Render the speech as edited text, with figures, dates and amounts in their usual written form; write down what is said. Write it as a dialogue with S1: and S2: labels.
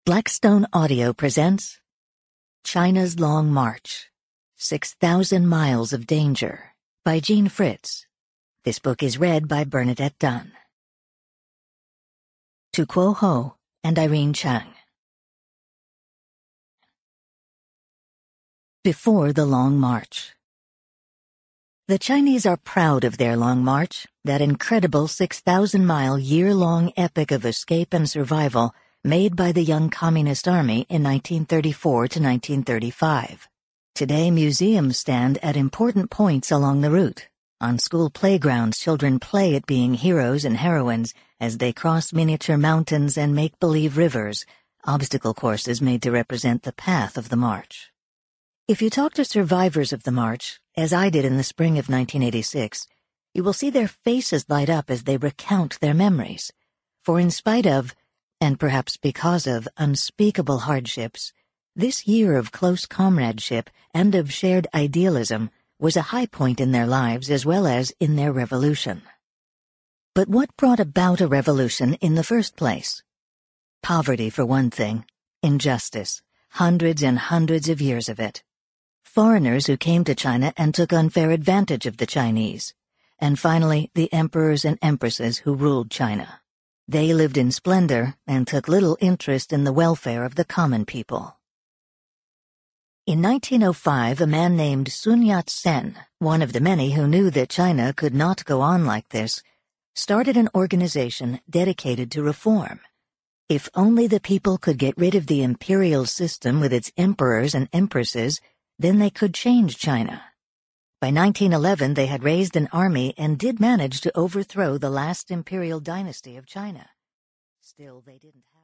S1: Blackstone Audio presents China's Long March, 6,000 Miles of Danger by Jean Fritz. This book is read by Bernadette Dunn. To Kuo Ho and Irene Chang. Before the Long March. The Chinese are proud of their Long March, that incredible 6,000-mile year-long epic of escape and survival made by the young Communist Army in 1934 to 1935. Today, museums stand at important points along the route. On school playgrounds, children play at being heroes and heroines as they cross miniature mountains and make-believe rivers, obstacle courses made to represent the path of the march. If you talk to survivors of the march, as I did in the spring of 1986, you will see their faces light up as they recount their memories. For in spite of, and perhaps because of, unspeakable hardships, this year of close comradeship and of shared idealism was a high point in their lives as well as in their revolution. But what brought about a revolution in the first place? Poverty, for one thing. Injustice. Hundreds and hundreds of years of it. Foreigners who came to China and took unfair advantage of the Chinese. And finally, the emperors and empresses who ruled China. They lived in splendor and took little interest in the welfare of the common people. In 1905, a man named Sun Yat-sen, one of the many who knew that China could not go on like this, started an organization dedicated to reform. If only the people could get rid of the imperial system with its emperors and empresses, then they could change China. By 1911, they had raised an army and did manage to overthrow the last imperial dynasty of China. Still, they didn't